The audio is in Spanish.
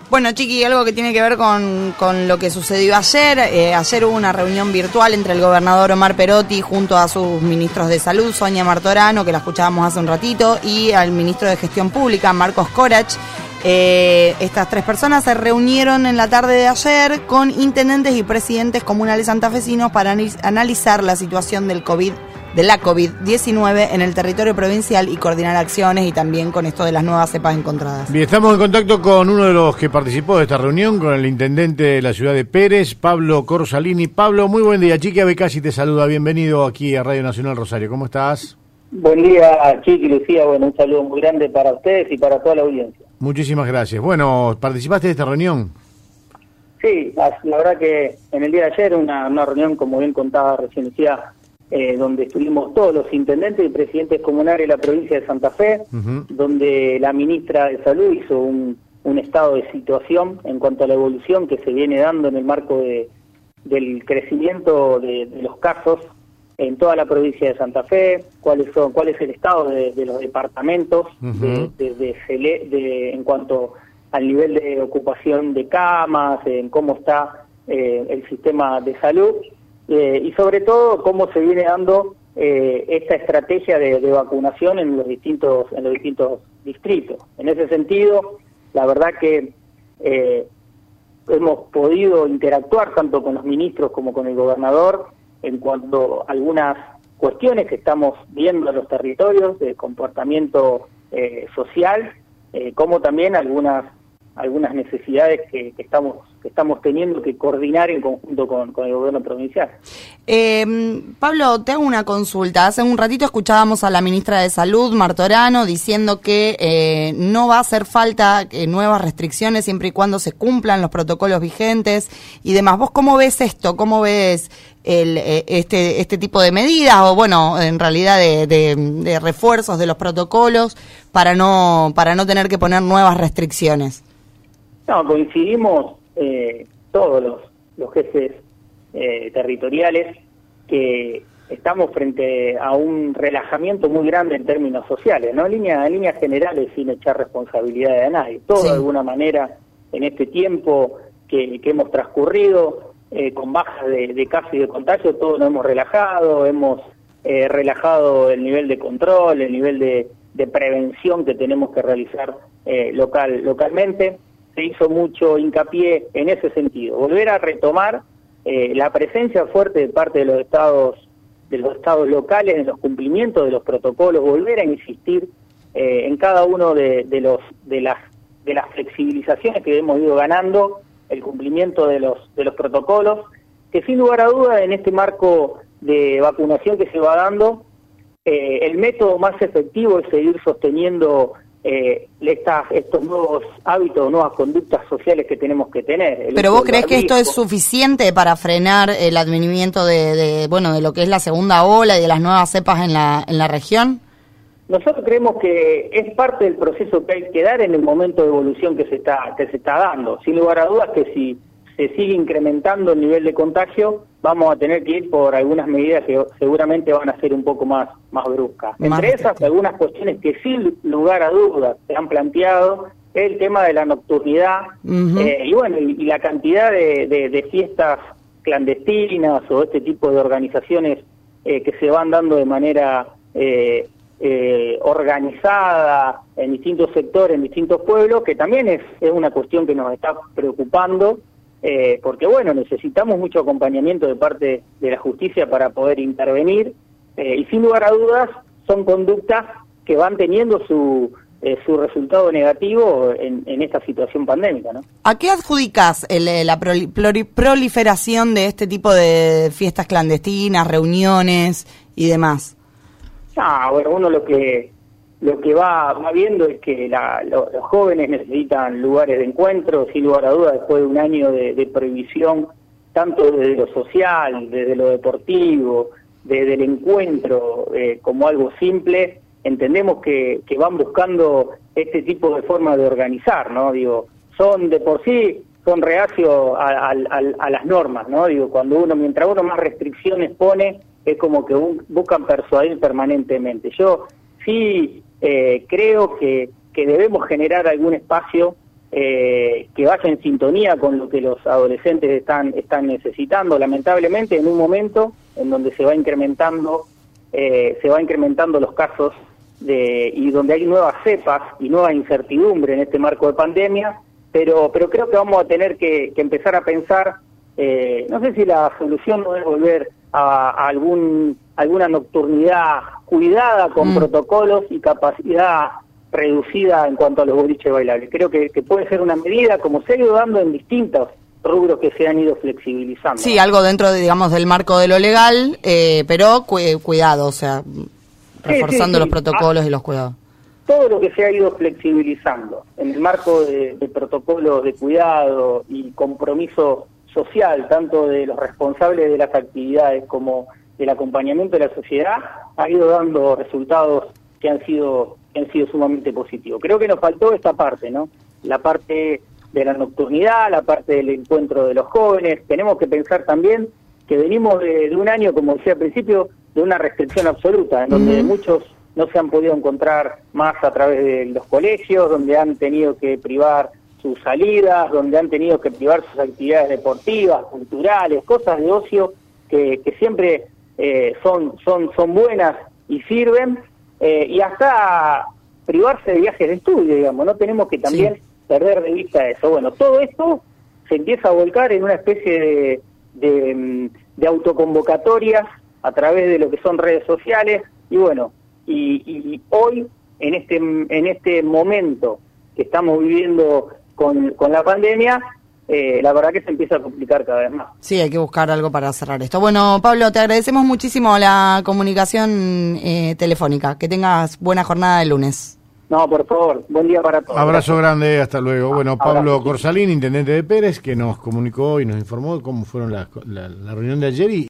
Bueno, Chiqui, algo que tiene que ver con lo que sucedió ayer. Ayer hubo una reunión virtual entre el gobernador Omar Perotti junto a sus ministros de Salud, Sonia Martorano, que la escuchábamos hace un ratito, y al ministro de Gestión Pública, Marcos Corach. Estas tres personas se reunieron en la tarde de ayer con intendentes y presidentes comunales santafesinos para analizar la situación de la COVID-19 en el territorio provincial y coordinar acciones, y también con esto de las nuevas cepas encontradas. Bien, estamos en contacto con uno de los que participó de esta reunión, con el intendente de la ciudad de Pérez, Pablo Corsalini. Pablo, muy buen día. Chiqui Abecasi te saluda. Bienvenido aquí a Radio Nacional Rosario. ¿Cómo estás? Buen día, Chiqui, Lucía. Bueno, un saludo muy grande para ustedes y para toda la audiencia. Muchísimas gracias. Bueno, ¿participaste de esta reunión? Sí, la verdad que en el día de ayer una reunión, como bien contaba recién Lucía, donde estuvimos todos los intendentes y presidentes comunales de la provincia de Santa Fe, donde la ministra de Salud hizo un estado de situación en cuanto a la evolución que se viene dando en el marco del crecimiento de los casos en toda la provincia de Santa Fe, cuál es el estado de los departamentos en cuanto al nivel de ocupación de camas, en cómo está el sistema de salud, y sobre todo cómo se viene dando esta estrategia de vacunación en los distintos distritos. En ese sentido, la verdad que hemos podido interactuar tanto con los ministros como con el gobernador en cuanto a algunas cuestiones que estamos viendo en los territorios de comportamiento social, como también algunas necesidades que estamos teniendo que coordinar en conjunto con el gobierno provincial. Pablo, te hago una consulta. Hace un ratito escuchábamos a la ministra de Salud, Martorano, diciendo que no va a hacer falta nuevas restricciones siempre y cuando se cumplan los protocolos vigentes y demás. ¿Vos cómo ves esto? ¿Cómo ves este tipo de medidas, o bueno, en realidad de refuerzos de los protocolos para no tener que poner nuevas restricciones? No, coincidimos todos los jefes territoriales que estamos frente a un relajamiento muy grande en términos sociales, ¿no? En líneas generales, sin echar responsabilidades a nadie. Todo sí. De alguna manera, en este tiempo que hemos transcurrido, con bajas de casos y de contagio, todos nos hemos relajado relajado el nivel de control, el nivel de prevención que tenemos que realizar localmente. Se hizo mucho hincapié en ese sentido, volver a retomar la presencia fuerte de parte de los estados locales en los cumplimientos de los protocolos, volver a insistir en cada uno de las flexibilizaciones que hemos ido ganando, el cumplimiento de los protocolos, que sin lugar a duda en este marco de vacunación que se va dando, el método más efectivo es seguir sosteniendo estos nuevos hábitos, nuevas conductas sociales que tenemos que tener. ¿Pero vos creés que esto es suficiente para frenar el advenimiento de lo que es la segunda ola y de las nuevas cepas en la región? Nosotros creemos que es parte del proceso que hay que dar en el momento de evolución que se está dando. Sin lugar a dudas que si se sigue incrementando el nivel de contagio, vamos a tener que ir por algunas medidas que seguramente van a ser un poco más bruscas. Entre esas, algunas cuestiones que sin lugar a dudas se han planteado, es el tema de la nocturnidad, y la cantidad de fiestas clandestinas o este tipo de organizaciones que se van dando de manera organizada en distintos sectores, en distintos pueblos, que también es una cuestión que nos está preocupando, porque necesitamos mucho acompañamiento de parte de la justicia para poder intervenir, y sin lugar a dudas son conductas que van teniendo su resultado negativo en esta situación pandémica, ¿no? ¿A qué adjudicás la proliferación de este tipo de fiestas clandestinas, reuniones y demás? Uno lo que va viendo es que los jóvenes necesitan lugares de encuentro, sin lugar a dudas, después de un año de prohibición, tanto desde lo social, desde lo deportivo, desde el encuentro como algo simple. Entendemos que van buscando este tipo de forma de organizar, ¿no? Son de por sí, son reacios a las normas, ¿no? Mientras uno más restricciones pone, es como que buscan persuadir permanentemente. Yo sí creo que debemos generar algún espacio que vaya en sintonía con lo que los adolescentes están necesitando, lamentablemente en un momento en donde se va incrementando los casos y donde hay nuevas cepas y nueva incertidumbre en este marco de pandemia, pero creo que vamos a tener que empezar a pensar, no sé si la solución no es volver a alguna nocturnidad cuidada con protocolos y capacidad reducida en cuanto a los boliches bailables. Creo que puede ser una medida, como se ha ido dando en distintos rubros que se han ido flexibilizando. Sí, algo dentro, digamos, del marco de lo legal, pero cuidado, o sea, reforzando los protocolos y los cuidados. Todo lo que se ha ido flexibilizando en el marco de protocolos de cuidado y compromiso social, tanto de los responsables de las actividades como del acompañamiento de la sociedad, ha ido dando resultados que han sido sumamente positivos. Creo que nos faltó esta parte, ¿no? La parte de la nocturnidad, la parte del encuentro de los jóvenes. Tenemos que pensar también que venimos de un año, como decía al principio, de una restricción absoluta, en donde muchos no se han podido encontrar más a través de los colegios, donde han tenido que privar sus salidas, donde han tenido que privar sus actividades deportivas, culturales, cosas de ocio que siempre son buenas y sirven, y hasta privarse de viajes de estudio, digamos. No tenemos que también perder de vista eso. Bueno, todo esto se empieza a volcar en una especie de autoconvocatorias a través de lo que son redes sociales, y bueno, y hoy, en este momento que estamos viviendo con la pandemia, la verdad que se empieza a complicar cada vez más. Sí, hay que buscar algo para cerrar esto. Bueno, Pablo, te agradecemos muchísimo la comunicación telefónica. Que tengas buena jornada de lunes. No, por favor, buen día para todos. Abrazo grande, hasta luego. Bueno, Pablo Corsalini, intendente de Pérez, que nos comunicó y nos informó cómo fueron la reunión de ayer